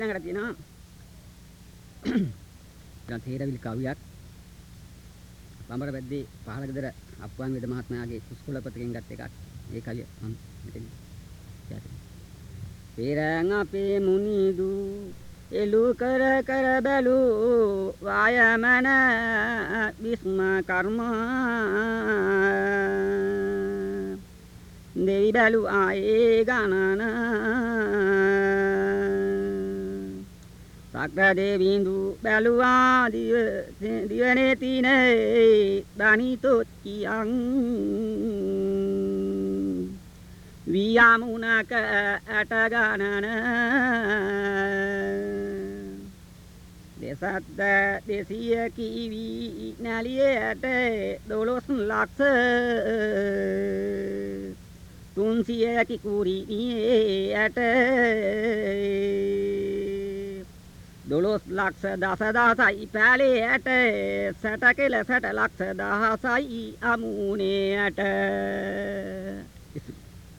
ළඟට තියෙනවා දැන් තේරවිලි කවියක් බඹර වැද්දේ පහළ ගෙදර අප්පුවන් වේද මහත්මයාගේ කුස්කුලපතකින් ගත් එකක්. ඒ කවිය මම මෙතන කියන්න. පෙරන් අපේ මුනිදු එලු කර කර බැලු වායමන විස්ම කර්ම දෙවි බැලු ආයේ ගණන සක්‍ර දෙවිඳු බැලුවා දිවනේ තිනේ දනිතොත් කියන් වියමුණක ඇට ගණන දෙසත් 200 කිවි නැලියේ ඇට 12 ලක්ෂ 300 කිකුරි ඇට 12 ලක්ෂ දසදහසයි පැලේ ඇට සැට කෙල සැට ලක්ෂ දහසයි අමුනේ ඇට